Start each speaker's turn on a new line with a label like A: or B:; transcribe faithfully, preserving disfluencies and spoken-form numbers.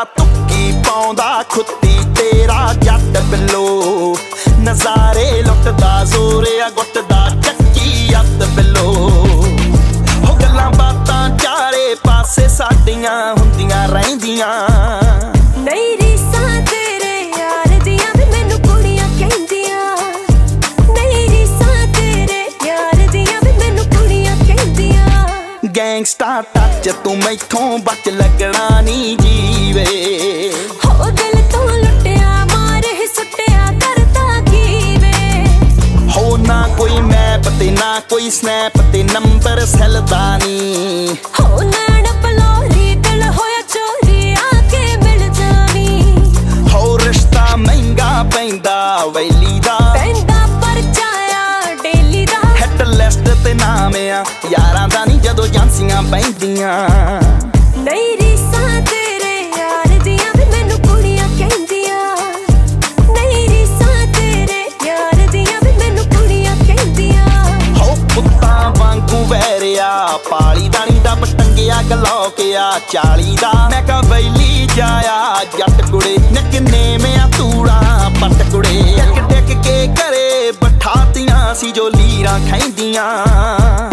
A: तुक्की पाउंदा खुत्ती तेरा जट बिलो नज़ारे लुटदा जोरिया गुटदा चक्की अत बिलो हो गल्लां बातां चारे पासे साडियां हुंदियां रहिंदियां
B: नहीं रीसां तेरे यार दियां वी मैनू कुड़ियां कहंदियां नहीं रीसां तेरे यार दियां वी मैनू कुड़ियां कहंदियां
A: गैंगस्टा टच तू मैथों बच लगना नी जीवे
B: हो दिल तो लुटिया मारे सुटिया करता कीवे
A: हो ना कोई मैप ते ना कोई स्नैप ते नंबर सैलदा नी
B: हो लैण पलोरी दिल होया चोरी आके मिल जावी
A: हो रिश्ता महंगा पैंदा वैली दा
B: पैंदा परचाया डेली दा
A: हिट लिस्ट ते नाम आ यारां दा नी जदों एजेंसियां पैंदियां
B: नहीं रीसां तेरे यार दियां वी मैनू कुड़ियां कहंदियां नहीं रीसां तेरे यार दियां वी मैनू कुड़ियां कहंदियां
A: हो पुत्तां वांगू वैरिया पाली दा नी डब टंगिया गलौकिया चाली दा मैं कहा वैली जाया जट कुड़े निकने में तूड़ा पट कुड़े टिक टिक के घरे बठातियां सी जो लीरां खैंदियां